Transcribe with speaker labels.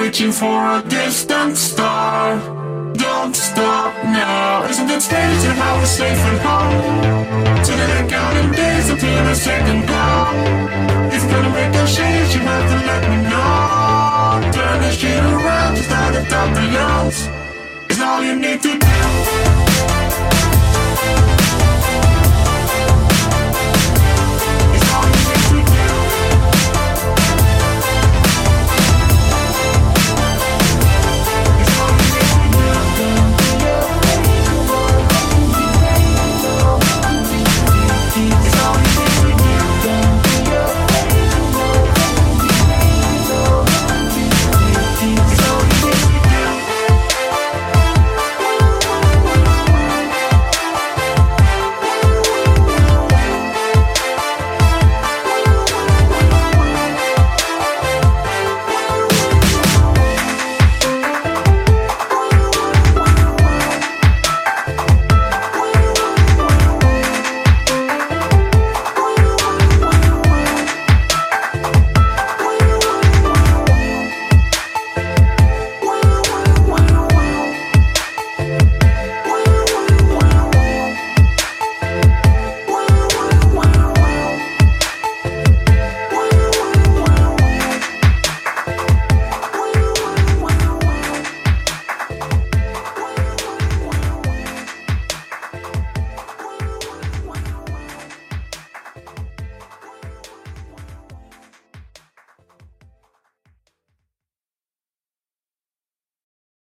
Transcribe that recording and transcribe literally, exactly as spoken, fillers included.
Speaker 1: reaching for a distant star. Don't stop now. Isn't it strange to how we're safe and home? So that I'm counting days until the second glow. If you're gonna make a change, you have to let me know. Turn this shit around, just out of top the lungs. It's all you need to do.